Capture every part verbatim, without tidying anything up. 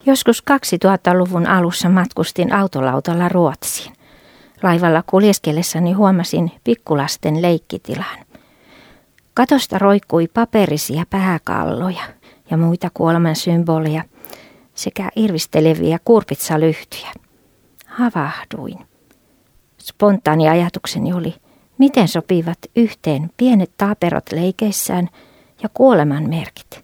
Joskus kaksituhattaluvun alussa matkustin autolautalla Ruotsiin. Laivalla kuljeskellessani huomasin pikkulasten leikkitilan. Katosta roikkui paperisia pääkalloja ja muita kuoleman symboleja sekä irvisteleviä kurpitsalyhtyjä. Havahduin. Spontaani ajatukseni oli, miten sopivat yhteen pienet taaperot leikeissään ja kuoleman merkit.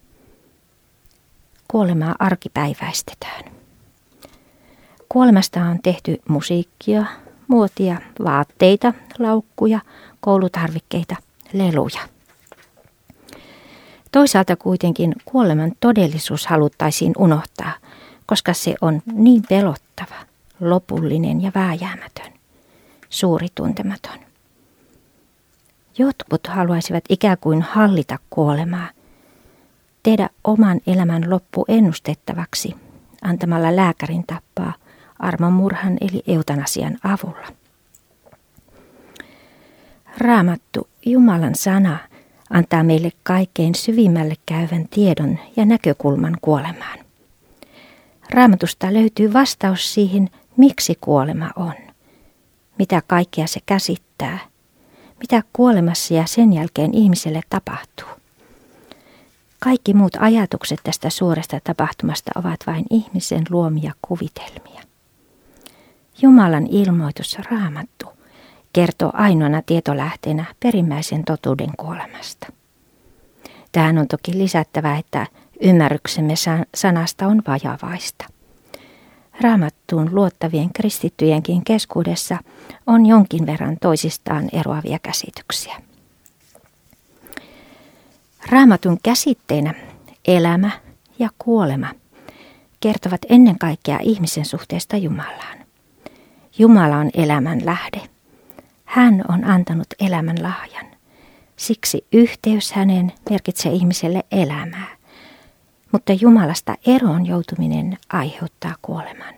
Kuolemaa arkipäiväistetään. Kuolemasta on tehty musiikkia, muotia, vaatteita, laukkuja, koulutarvikkeita, leluja. Toisaalta kuitenkin kuoleman todellisuus haluttaisiin unohtaa, koska se on niin pelottava, lopullinen ja vääjäämätön, suuri tuntematon. Jotkut haluaisivat ikään kuin hallita kuolemaa, tehdä oman elämän loppu ennustettavaksi antamalla lääkärin tappaa armomurhan eli eutanasian avulla. Raamattu, Jumalan sana, antaa meille kaikkein syvimmälle käyvän tiedon ja näkökulman kuolemaan. Raamatusta löytyy vastaus siihen, miksi kuolema on, mitä kaikkea se käsittää, mitä kuolemassa ja sen jälkeen ihmiselle tapahtuu. Kaikki muut ajatukset tästä suuresta tapahtumasta ovat vain ihmisen luomia kuvitelmia. Jumalan ilmoitus, Raamattu, kertoo ainoana tietolähteenä perimmäisen totuuden kuolemasta. Tähän on toki lisättävä, että ymmärryksemme sanasta on vajavaista. Raamattuun luottavien kristittyjenkin keskuudessa on jonkin verran toisistaan eroavia käsityksiä. Raamatun käsitteinä elämä ja kuolema kertovat ennen kaikkea ihmisen suhteesta Jumalaan. Jumala on elämän lähde. Hän on antanut elämän lahjan. Siksi yhteys häneen merkitsee ihmiselle elämää. Mutta Jumalasta eroon joutuminen aiheuttaa kuoleman.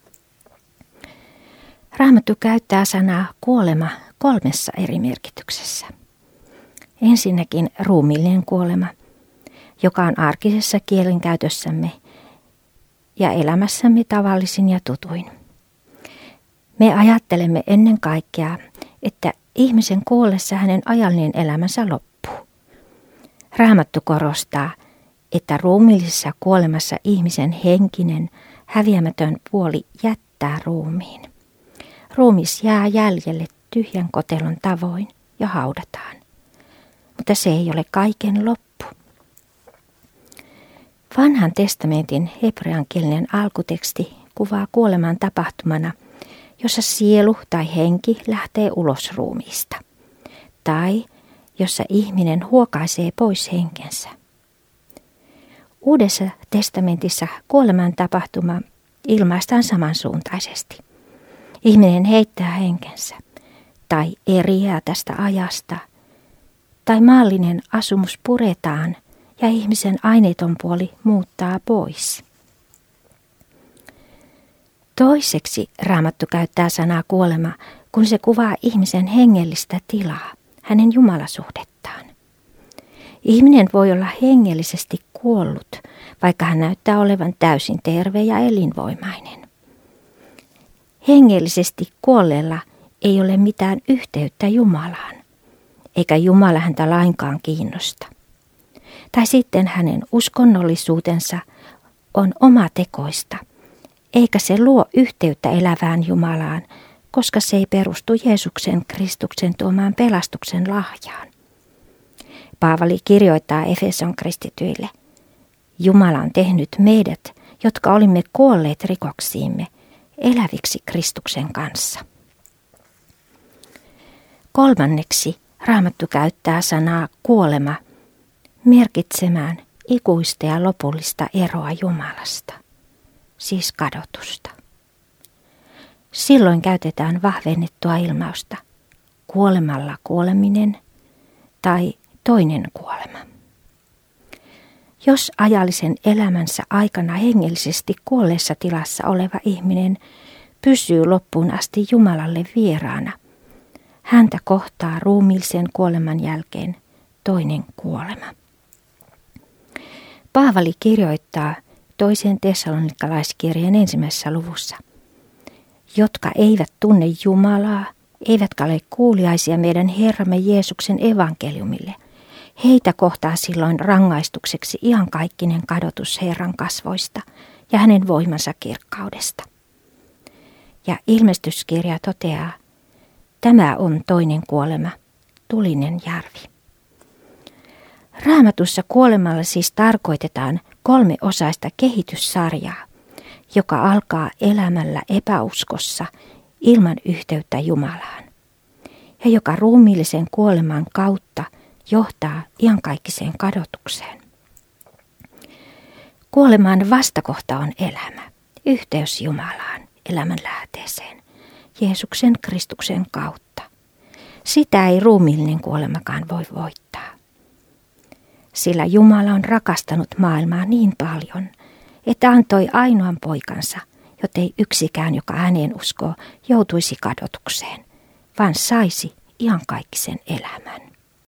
Raamattu käyttää sanaa kuolema kolmessa eri merkityksessä. Ensinnäkin ruumiillinen kuolema, joka on arkisessa kielenkäytössämme ja elämässämme tavallisin ja tutuin. Me ajattelemme ennen kaikkea, että ihmisen kuollessa hänen ajallinen elämänsä loppuu. Raamattu korostaa, että ruumiillisessa kuolemassa ihmisen henkinen, häviämätön puoli jättää ruumiin. Ruumis jää jäljelle tyhjän kotelon tavoin ja haudataan. Mutta se ei ole kaiken loppu. Vanhan testamentin hebreankielinen alkuteksti kuvaa kuoleman tapahtumana, jossa sielu tai henki lähtee ulos ruumiista, tai jossa ihminen huokaisee pois henkensä. Uudessa testamentissa kuoleman tapahtuma ilmaistaan samansuuntaisesti. Ihminen heittää henkensä, tai eriää tästä ajasta, tai maallinen asumus puretaan ja ihmisen aineeton puoli muuttaa pois. Toiseksi Raamattu käyttää sanaa kuolema, kun se kuvaa ihmisen hengellistä tilaa, hänen jumalasuhdettaan. Ihminen voi olla hengellisesti kuollut, vaikka hän näyttää olevan täysin terve ja elinvoimainen. Hengellisesti kuolleella ei ole mitään yhteyttä Jumalaan, eikä Jumala häntä lainkaan kiinnosta. Tai sitten hänen uskonnollisuutensa on omatekoista, eikä se luo yhteyttä elävään Jumalaan, koska se ei perustu Jeesuksen Kristuksen tuomaan pelastuksen lahjaan. Paavali kirjoittaa Efeson kristityille, Jumala on tehnyt meidät, jotka olimme kuolleet rikoksiimme, eläviksi Kristuksen kanssa. Kolmanneksi Raamattu käyttää sanaa kuolema merkitsemään ikuista ja lopullista eroa Jumalasta, siis kadotusta. Silloin käytetään vahvennettua ilmausta kuolemalla kuoleminen tai toinen kuolema. Jos ajallisen elämänsä aikana hengellisesti kuolleessa tilassa oleva ihminen pysyy loppuun asti Jumalalle vieraana, häntä kohtaa ruumiillisen kuoleman jälkeen toinen kuolema. Paavali kirjoittaa toisen Tessalonikalaiskirjeen ensimmäisessä luvussa. Jotka eivät tunne Jumalaa, eivätkä ole kuuliaisia meidän Herramme Jeesuksen evankeliumille. Heitä kohtaa silloin rangaistukseksi iankaikkinen kadotus Herran kasvoista ja hänen voimansa kirkkaudesta. Ja ilmestyskirja toteaa, tämä on toinen kuolema, tulinen järvi. Raamatussa kuolemalla siis tarkoitetaan kolmeosaista kehityssarjaa, joka alkaa elämällä epäuskossa ilman yhteyttä Jumalaan ja joka ruumiillisen kuoleman kautta johtaa iankaikkiseen kadotukseen. Kuoleman vastakohta on elämä, yhteys Jumalaan, elämän lähteeseen, Jeesuksen Kristuksen kautta. Sitä ei ruumiillinen kuolemakaan voi voittaa. Sillä Jumala on rakastanut maailmaa niin paljon, että antoi ainoan poikansa, jottei yksikään, joka häneen uskoo, joutuisi kadotukseen, vaan saisi iankaikkisen elämän.